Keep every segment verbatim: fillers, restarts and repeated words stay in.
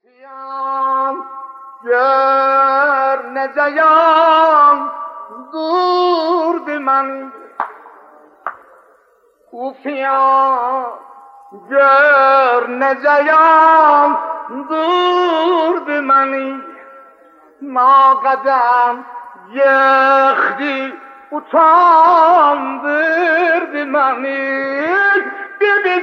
Kufiyan gör necayan durdu məni. Kufiyan gör necayan durdu məni. Naqədəm yıxdı utandırdı məni. Bibi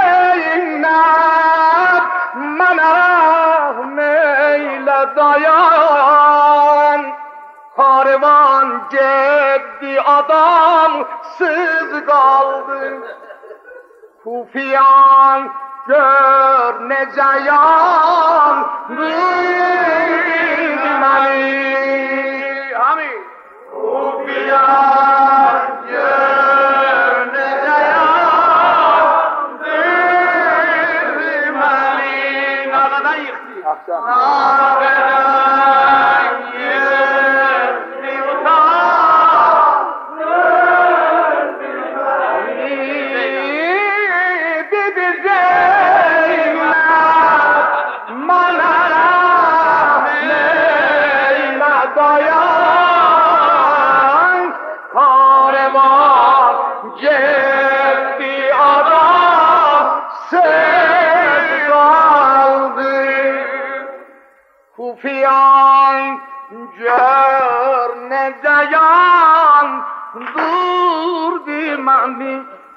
Zeynep mənə meylə dayan. Karvan getdi adamsız qaldı. Kufiyan gör necə yandırdı məni. Amin. Kufiyan gör necə yandırdı məni. Nağadan yıxdı. Nağadan yıxdı utandırdı məni. Bibi Zeynep mənə meylə dayan. Karvan getdi adamsız qaldı. Kufiyan gör necə yandırdı məni.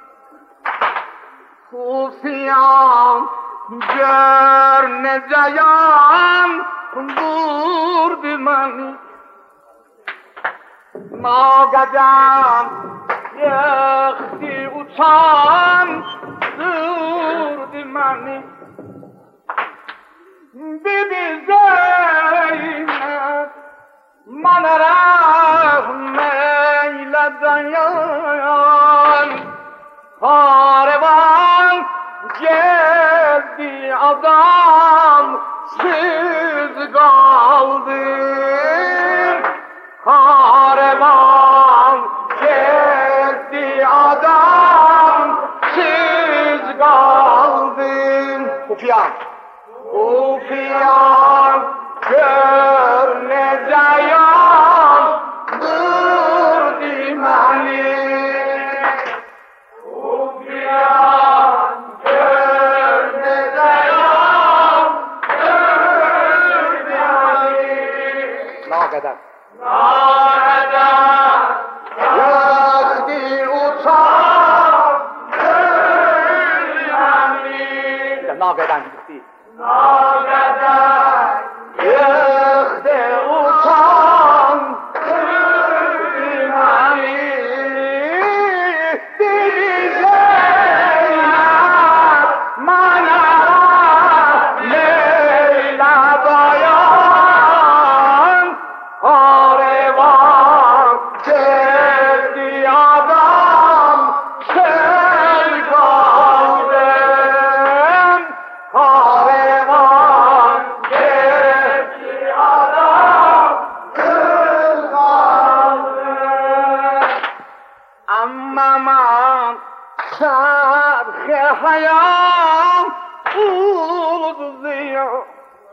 Kufiyan gör necə yandırdı məni. Naqədəm yıxdı utandırdı məni. Bibi Zeynep mənə meylə dayan. Karvan geldi adamsız qaldı. Karvan geldi adamsız qaldı. Kufiyan Kufiyan gör necə yandırdı məni. Kufiyan gör necə yandırdı məni. Naqədəm Naqədəm yıxdı utandırdı məni. Naqədəm yıxdı Naqədəm yıxdı utandırdı məni. Bibi Zeynep mənə meylə dayan. Karvan getdi adamsız qaldı. Karvan getdi adamsız qaldı. Amma mən çarxı hayam ulduzuyum.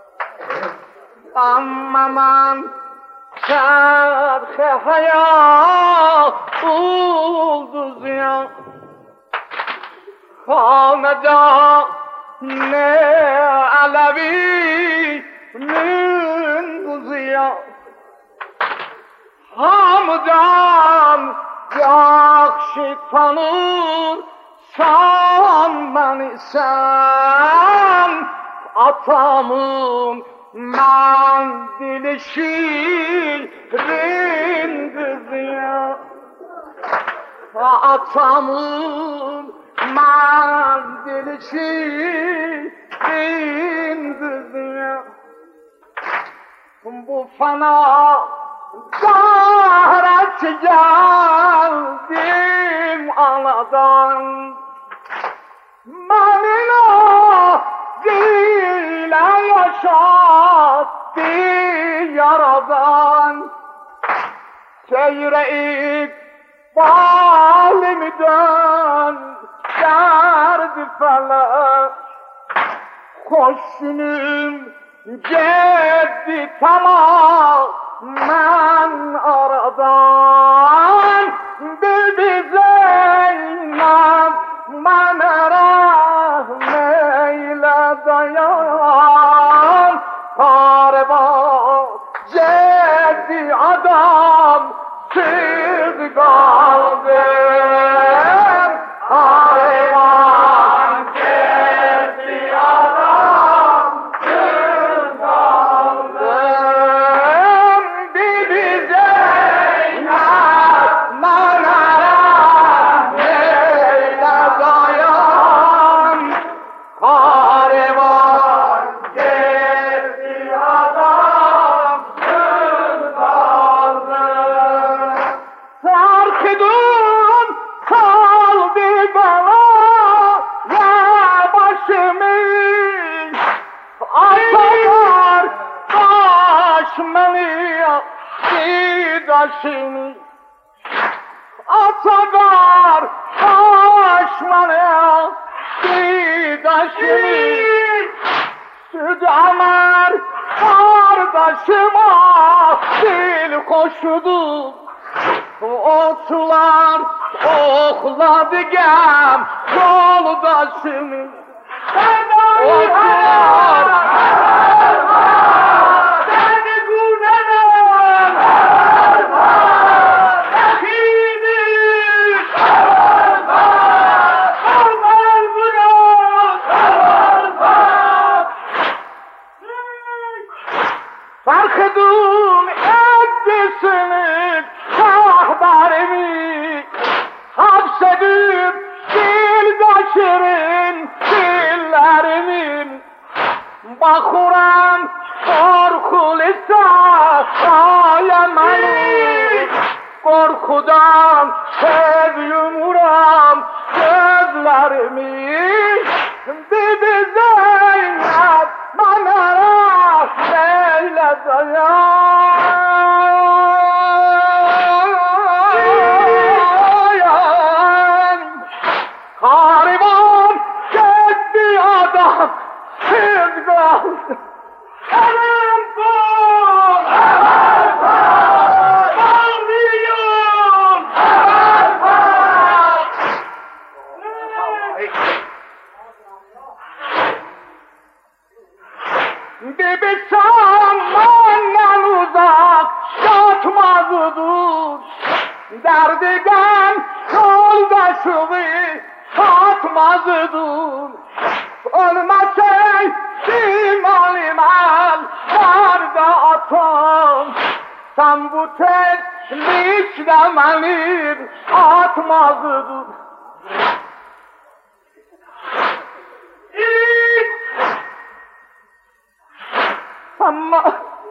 Amma mən çarxı hayam ulduzuyum. Xanədə ne Ələvinin qızıyam. Hamıdan yaxşı tanırsan məni sən. Atamın mən dili şirin qızıyam. Atamın mən dili şirin qızıyam. Bu fana dahrəti gəldim anadan. Mənim o dilə yaşatdı yaradan. Seyreyip balimi dön derdi felek. Hoş günüm Gitti tamamen aradan. Bibi Zeynep bana rahmeyle dayan. Karva ceddi adam siz kaldım. Karvan ceddi adam siz kaldım. Bibi Zeynep bana rahmeyle dayan. Karvan ceddi adam siz kaldım. Sarkıdım kaldı bana ya başımı. Atalar taşmanı daşını. Atalar taşmanı daşını. Süt amar kardeşime dil koşudu. Otlar okladı gem yoldaşımı. Otlar beni güvenem Ekidir Kalmaz bırak Farkıdım ettisini kahbarimi hapsedip dil taşırın dillerimin Bakuran korkulisa ayemalı Korkudan tez yumuram gözlerimi Bibi Zeynep bana rahmeyle dayan Karvan ceddi adam siz kaldı Elim kul Elim kul Bağlıyım Elim kul Bibi samandan uzak yatmazdır Derdigen yoldaşımı satmazdır Ölmeseydim alimal varda atam Sen bu teslikle beni atmazdın Ama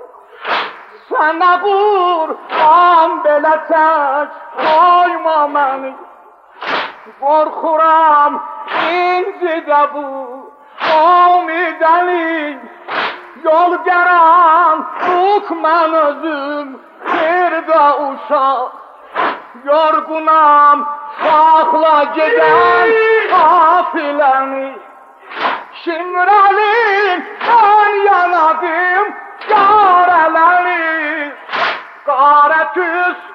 sana Kur'an belə tək koyma beni Korkuram incidə bu umidəlik Yol gəran tuq mən özüm Yerdə uşaq Yorgunam saxla gedən qafiləni Şimralim mən yanadım Qarələni Qarətüs